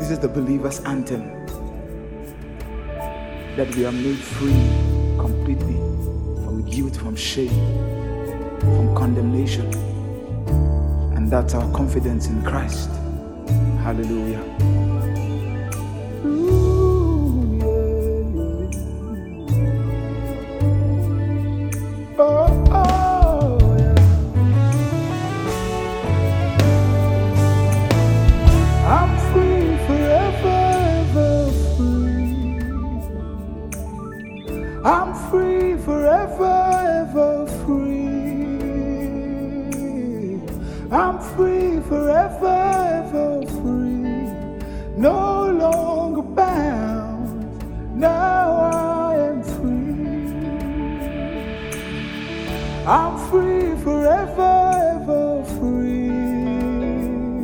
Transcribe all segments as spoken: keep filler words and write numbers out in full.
This is the believer's anthem, that we are made free completely from guilt, from shame, from condemnation. And that's our confidence in Christ. Hallelujah. I'm free, forever, ever free. I'm free, forever, ever free. No longer bound, now I am free. I'm free, forever, ever free.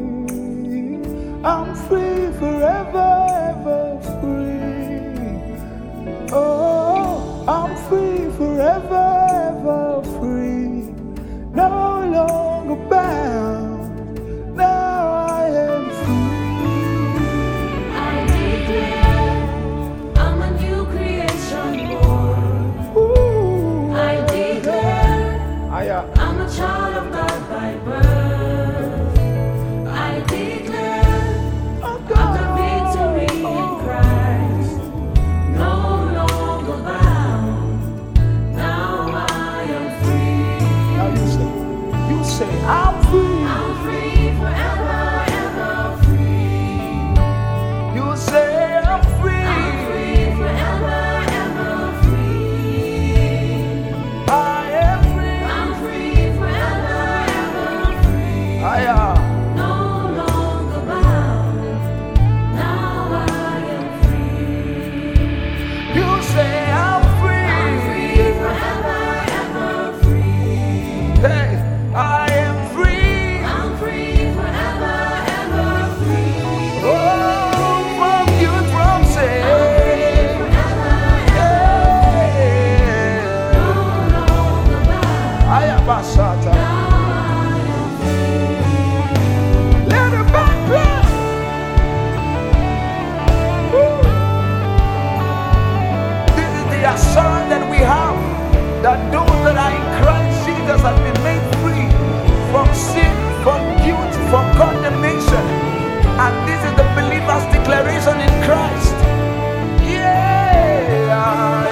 I'm free, forever, ever free. Oh, I'm free, forever, ever free. No longer bound, now I am free. I declare I'm a new creation born. Ooh, I declare I, uh, I'm a child of God by birth. I declare oh I've got victory in Christ. No longer bound, now I am free. now you say, you say, I'm free. I'm free, forever, ever free. You say, I'm free. I'm free, forever, ever free. I am free. I'm free, forever, ever free. I, uh, No longer bound, now I am free. you say, I'm free. I'm free, forever, ever free. Hey, I am free. I'm free, forever, ever free. Oh, from guilt, from sin. Forever, Yeah. no longer bound, I am a sata. now I am free. Let it back play. Woo. This is the assurance that we have, that those that are in Christ Jesus have been made free from sin, from guilt, from condemnation. And this is the believer's declaration in Christ. Yeah, yeah.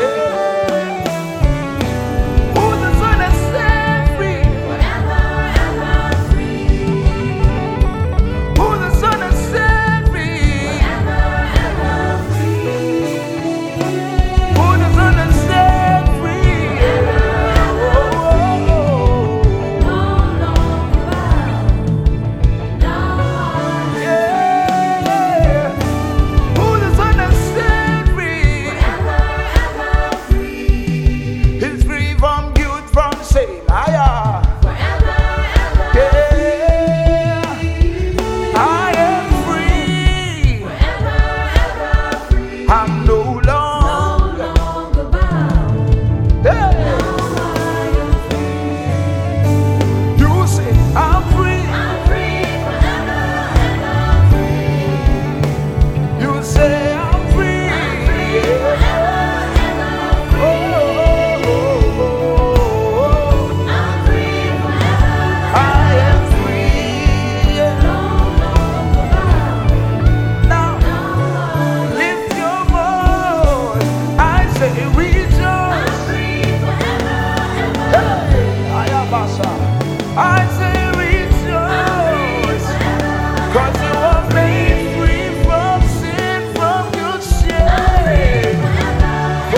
Who the Son has set free, Forever, ever free. who the Son has set free, Forever, ever free. who the Son has set free. Oh, oh, oh. No longer bound, now I am Yeah. Who the Son has set free, forever, ever free. is free from guilt, from shame. Ah, yeah. Forever, ever Yeah. I am free. forever, ever free. I'm no No longer. longer bound, Hey. now I am free. You say, I'm free. I'm free, forever, ever free. You say, I'm free. I'm free, forever, ever free. Oh, oh, oh, oh. I'm free, forever, I am free. no longer bound, Now, now I am lift your voice. I say, rejoice. I'm free, forever, ever Hey, I am Asa. I say, rejoice. Cause you are made free from sin, from your shame. Oh,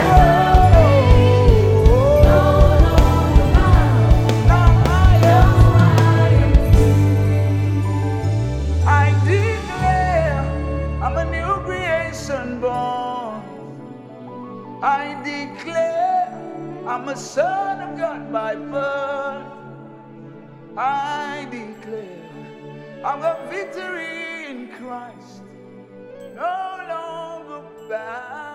now I am. I declare I'm a new creation born. I declare I'm a son of God by birth. I declare I'm a victory in Christ, no longer bound.